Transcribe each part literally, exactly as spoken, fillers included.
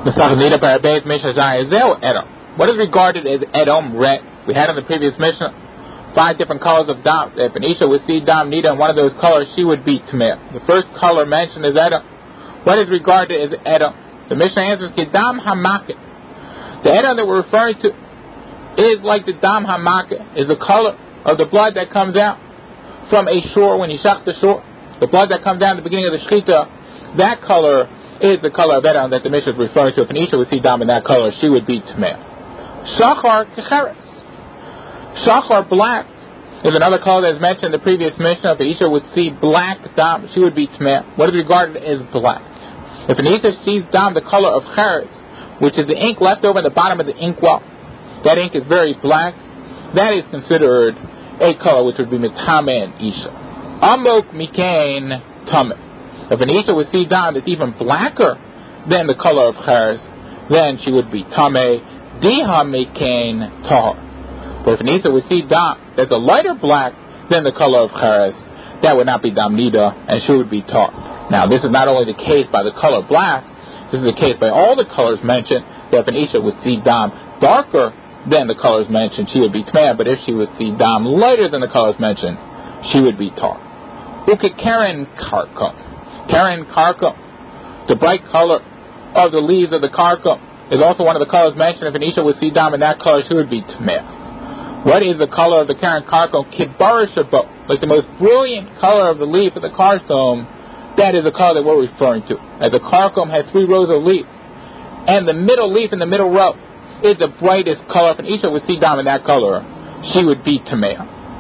What is regarded as Edom, red? We had in the previous Mishnah five different colors of dam. If an Isha would see dam nida in one of those colors, she would be Tameh. The first color mentioned is Edom. What is regarded as Edom? The Mishnah answers, Kedam Hamakeh. The Edom that we're referring to is like the Dam Hamakeh, is the color of the blood that comes out from a shore when you shach the shore. The blood that comes down at the beginning of the shechita, that color is the color of Edom that the Mishnah is referring to. If an Isha would see dam in that color, she would be Tameh. Shachar Kecheres. Shachar, black, is another color that is mentioned in the previous Mishnah. If an Isha would see black dam, she would be Tameh. What is regarded as black? If an Isha sees dam the color of Cheres, which is the ink left over at the bottom of the inkwell, that ink is very black, that is considered a color which would be Metameh and Isha. Amok Mikain Tameh. If an Isha would see dam that's even blacker than the color of Cheres, then she would be Tameh. Diha Mikain Tahar. But if an Isha would see dam that's a lighter black than the color of Cheres, that would not be dam nida, and she would be Tahar. Now, this is not only the case by the color black, this is the case by all the colors mentioned, that if an Isha would see dam darker than the colors mentioned, she would be Tameh, but if she would see dam lighter than the colors mentioned, she would be Tahar. Uke Karen Karka. Karen Karka, the bright color of the leaves of the Karka, is also one of the colors mentioned. If an Isha would see dam in that color, she would be Tameh. What is the color of the Karen Karka? Kibara Shabot, like the most brilliant color of the leaf of the Karka. That is the color that we're referring to. As the Karka has three rows of leaves, and the middle leaf in the middle row is the brightest color. If an Isha would see dam in that color, she would be Tameh.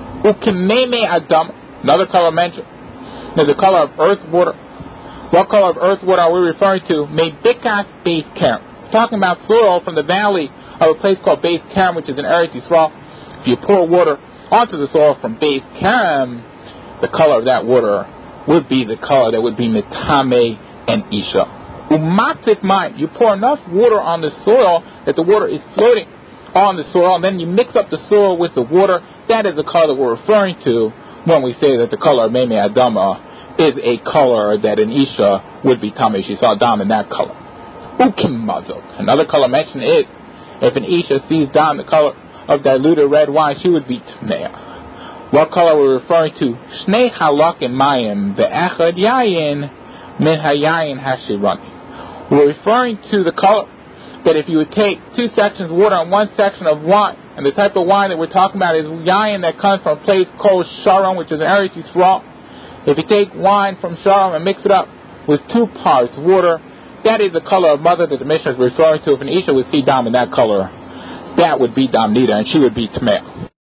Ukimeme Adam, another color mentioned, is the color of earth water. What color of earth water are we referring to? Mebikas Beis Kerem. Talking about soil from the valley of a place called Beis Kerem, which is in Eretz Yisrael. If you pour water onto the soil from Beis Kerem, the color of that water would be the color that would be Metameh and Isha. Umatzit Mayim. You pour enough water on the soil that the water is floating on the soil, and then you mix up the soil with the water. That is the color that we're referring to when we say that the color of Meme Adama is a color that an Isha would be Tameh. She saw dam in that color. Ukim Mazok. Another color mentioned is, if an Isha sees dam the color of diluted red wine, she would be Tameh. What color we're referring to? Shnei Halakim Mayim Ve'echad Yayin Min Hayayin Hashirani. We're referring to the color that if you would take two sections of water and one section of wine, and the type of wine that we're talking about is yayin that comes from a place called Sharon, which is in Eretz Yisrael. If you take wine from Sharon and mix it up with two parts water, that is the color of mother that the Mishnah is referring to. If an Isha would see dam in that color, that would be dam nida, and she would be Tameh.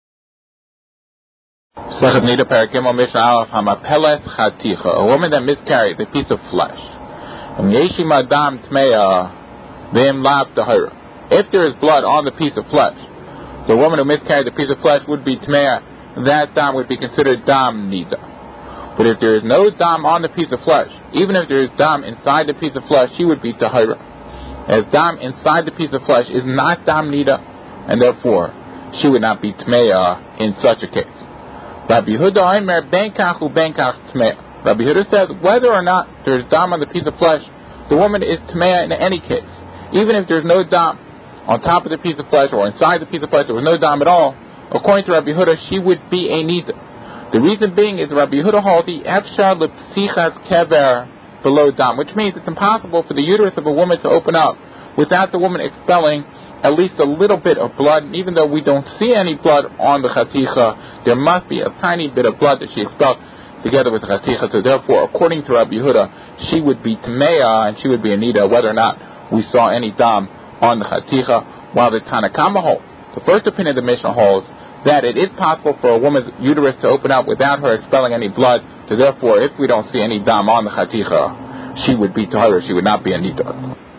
Sechet Nida Parakimah Mishnah Aleph Hamapelet Chaticha, a woman that miscarried a piece of flesh. Yeshima dam Tmeya Vim Lav Tahira. If there is blood on the piece of flesh, the woman who miscarried the piece of flesh would be Tmeya. That dam would be considered dam nida. But if there is no dam on the piece of flesh, even if there is dam inside the piece of flesh, she would be Tahira. As dam inside the piece of flesh is not dam nida, and therefore she would not be Tmeya in such a case. Rabbi Yehuda Omer Benkach U Benkach Tmeya. Rabbi Yehuda says whether or not there is dam on the piece of flesh, the woman is Tmeya in any case. Even if there is no dam on top of the piece of flesh or inside the piece of flesh, there was no dam at all, according to Rabbi Yehuda, she would be a nida. The reason being is Rabbi Yehuda holds the Efshar Lepsichas Kever below dam, which means it's impossible for the uterus of a woman to open up without the woman expelling at least a little bit of blood. And even though we don't see any blood on the chaticha, there must be a tiny bit of blood that she expelled together with the chaticha. So therefore, according to Rabbi Yehuda, she would be Tameya and she would be a nida, whether or not we saw any dam on the chaticha. While the Tanakama holds, the first opinion of the Mishnah holds, that it is possible for a woman's uterus to open up without her expelling any blood. So therefore, if we don't see any dam on the chaticha, she would be tahira, she would not be a nida.